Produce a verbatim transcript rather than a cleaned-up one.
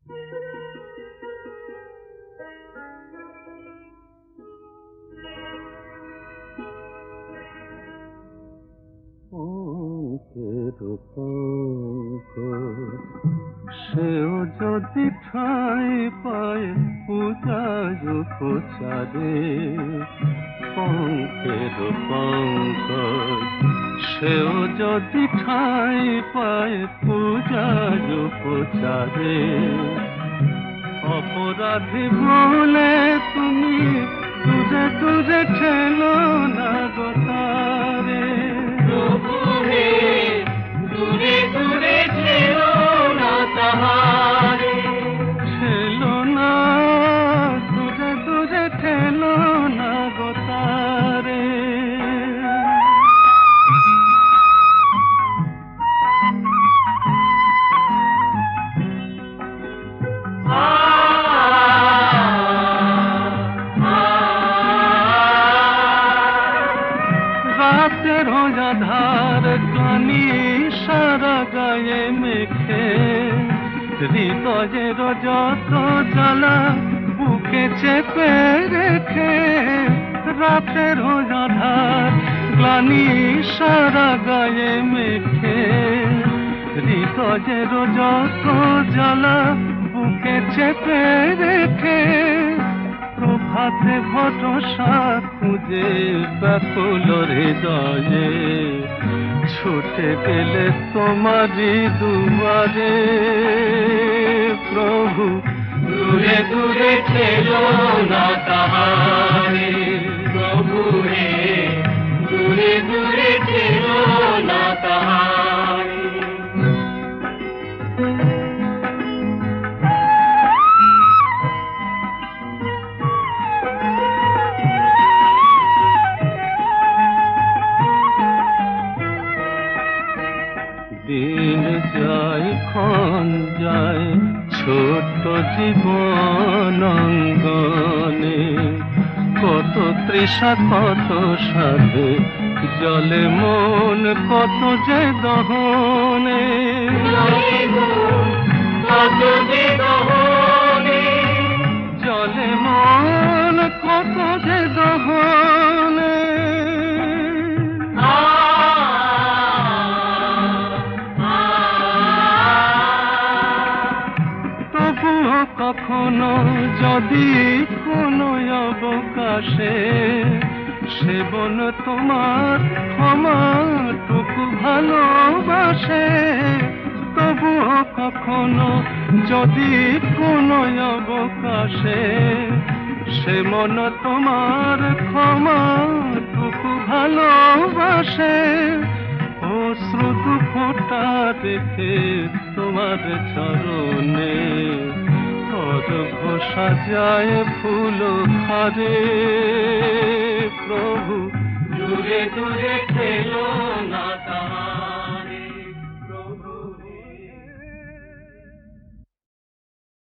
সেও যদি ঠাঁই পায় পূজায় উপচারে, পঙ্কের পঙ্কজ সেও যদি ঠাঁই পায় পূজায় উপচারে, অপরাধী বলে তুমি দূরে দূরে ঠেলো না গো তারে। দূরে দূরে ঠেলো না তাহারে, ঠেলো না, দূরে দূরে ঠেলো না গো তারে। রাতের আধার কানি সারা গায়ে মেখে, হৃদয়ের যত জ্বালা বুকে চেপে রেখে। রাতের আধার গ্লানি সারা গায়ে মেখে, হৃদয়ের যত জ্বালা বুকে চেপে রেখে। প্রভাতে ভরসা খুঁজে ব্যাকুল হৃদয়ে, ছুটে গেলে তোমারই দুয়ারে। প্রভু দূরে দূরে ঠেলো না তাহারে, প্রভু হে দূরে দূরে ঠেলো না তাহারে। দিন যায় ক্ষণ যায় ছোট জীবন অঙ্গনে, কত তৃষা কত সাধে জলে মন কত যে দহনে। কত যে দহনে, জলে মন কত যে দহনে। কখনো যদি কোনো অবকাশে সেবন তোমার ক্ষমাটুকু ভালোবাসে, তবুও কখনো যদি কোনো অবকাশে সে মন তোমার ক্ষমাটুকু ভালোবাসে। অশ্রু দু ফোঁটা রেখে তোমার চরণে অর্ঘ্য সাজায় ফুল হারে। প্রভু দূরে দূরে ঠেলো না তাহারে।